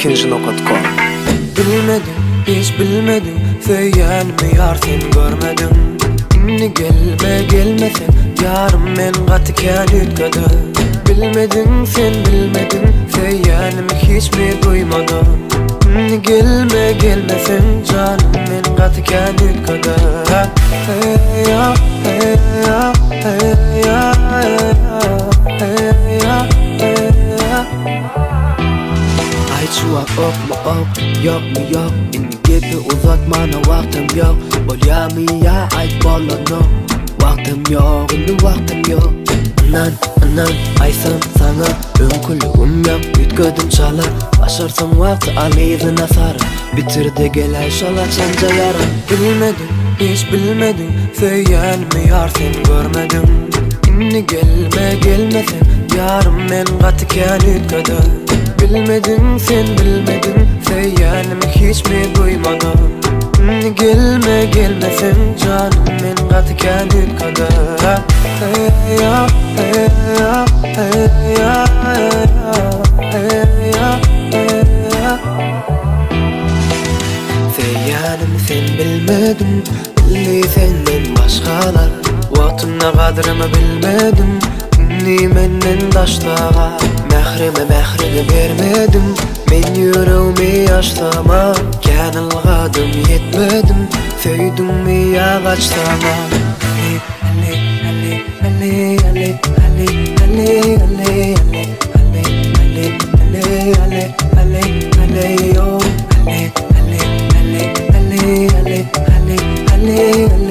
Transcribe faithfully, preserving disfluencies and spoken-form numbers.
ikinci nokta. Bilmedim, hiç bilmedim, söylenme yar sen görmedim. İnni gelme gelmesen, yarım men gatıken ütkadı. Bilmedin sen bilmedin, söylenme hiç mi duymadın. İnni gelme gelmesen, canım men gatıken ütkadı. Hey ya, hey ya, hey ya, hey ya, hey ya. Ay çuvak ok mu ok, yok mu yok. İnni gibi uzatmana vaktim yok. Olya mı ya ayt bolano. Vaktim yok, indi vaktim yok. Anan, anan, aysan sana önkülüğüm yok, ütködüm çala. Başarsın vakti alıydı nasara. Bitirdi gele şala çanca yara. Bilmedim, hiç bilmedim, söylenme yar sen görmedim. İnni gelme gelmesen, yarım men gatıken ütködü. Bilmedin sen bilmedin, söylenme hiç mi duymadın. İnni gelme gelmesen, canım men gatıken ütködü. Hey ya, hey ya, hey ya, hey ya, hey ya. Söylenim sen bilmedim, billi senden başkalar. Vaktimne kadrımı bilmedim, inni menden daştağa. Mehrime mehrime vermedim, men yüreğimi yaşlama. Kenilgadım yetmedim, söydim mi ya kaçtama. Ali, Ali, Ali, Ali, Ali, Ali, Ali, Ali, Ali, Ali, Ali, Ali, Ali, yo. Ali, Ali, Ali, Ali, Ali, Ali, Ali, Ali.